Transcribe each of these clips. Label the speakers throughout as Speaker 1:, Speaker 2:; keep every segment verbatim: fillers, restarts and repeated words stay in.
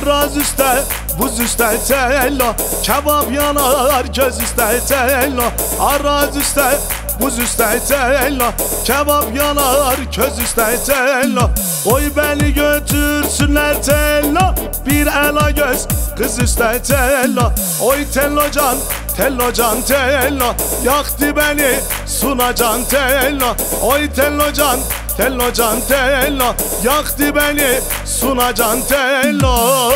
Speaker 1: Araz üstte, buz üstte tello, kebap yanar göz üstte tello. Araz üstte, buz üstte tello, kebap yanar köz üstte tello. Oy beni götürsünler tello, bir ela göz kız üstte tello. Oy tello can, tello can tello, yaktı beni sunacan tello. Oy tello can, tello can tello, yaktı beni sunacan tello.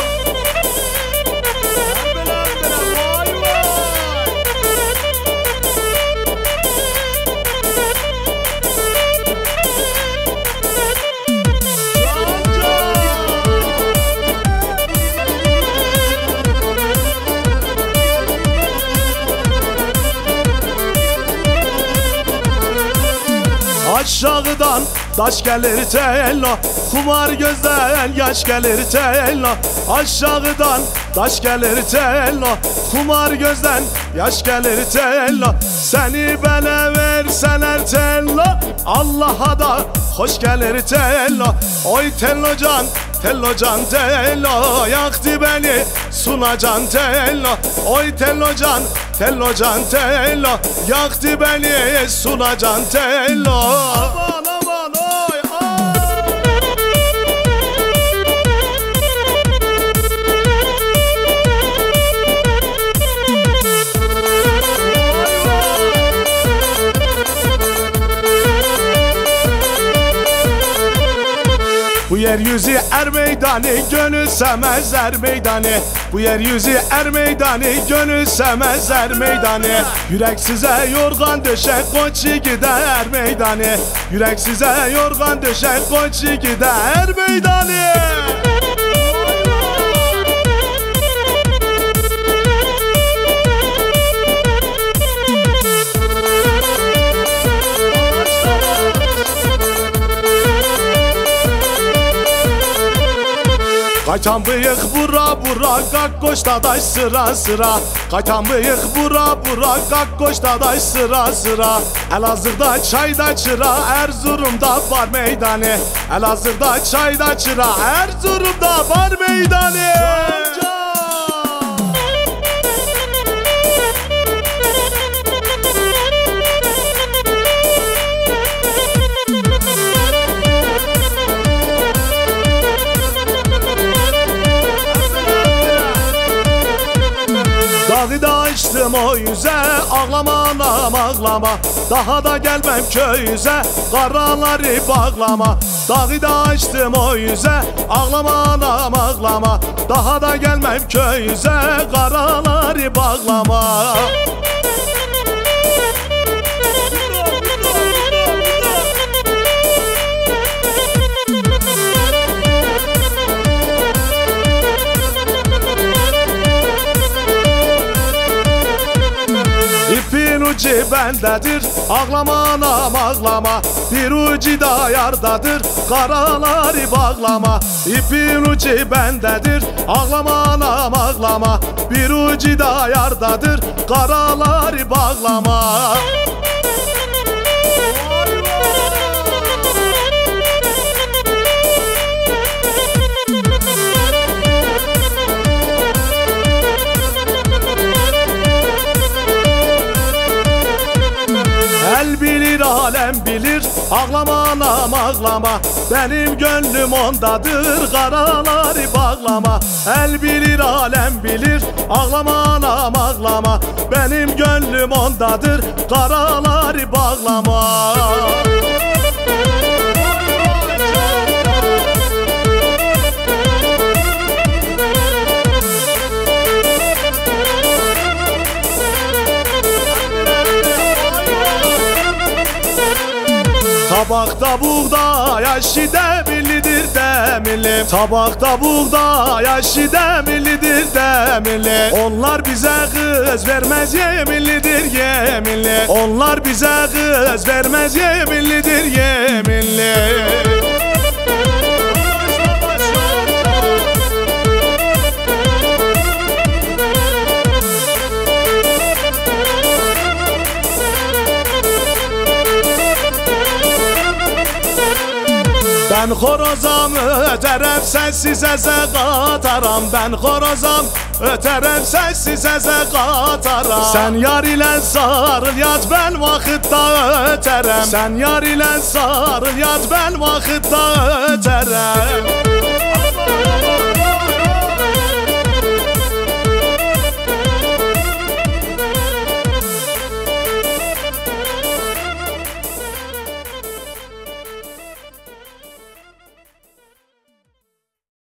Speaker 1: Aşağıdan taş gelir tello, kumar gözden yaş gelir tello. Aşağıdan taş gelir tello, kumar gözden yaş gelir tello. Seni bana verseler tello, Allah'a da hoş gelir tello. Oy tello can, tello can tello, yaktı beni sunacan tello. Oy tello can, tello can tello, yaktı beni sunacan tello. Aman aman oy oy. Bu yeryüzü er meydanı, gönül sevmez er meydanı. Bu yeryüzü er meydanı, gönül sevmez er meydanı. Yürek size yorgan döşek, koçi gider meydanı. Yürek size yorgan döşek, koçi gider meydanı. Kaytan bıyık bura bura, kalk koş dadaş sıra sıra. Kaytan bıyık bura bura, kalk koş dadaş sıra sıra. Elazığ'da çayda çıra, Erzurum'da var meydanı. Elazığ'da çayda çıra, Erzurum'da var meydanı. Dağı da açtım o yüze, ağlama anam ağlama. Daha da gelmem köyüze, karaları bağlama. Dağı da açtım o yüze, ağlama anam ağlama. Daha da gelmem köyüze, karaları bağlama. İpin ucu bendedir, ağlama anam ağlama. Bir ucu da yardadır, karaları bağlama. İpin ucu bendedir, ağlama anam ağlama. Bir ucu da yardadır, karaları bağlama. El bilir alem bilir, ağlama anam ağlama. Benim gönlüm ondadır, karaları bağlama. El bilir alem bilir, ağlama anam ağlama. Benim gönlüm ondadır, karaları bağlama. Tabakta buğday aşı demirlidir demirli. Tabakta buğday aşı demirlidir demirli. Onlar bize kız vermez yeminlidir yeminli. Onlar bize kız vermez yeminlidir yeminli. Ben horozam öterem sensiz eze qataram. Ben horozam öterem sensiz eze qataram. Sen yar ile sarıl yat ben vaxtda öterem. Sen yar ile sarıl yat ben vaxtda öterem.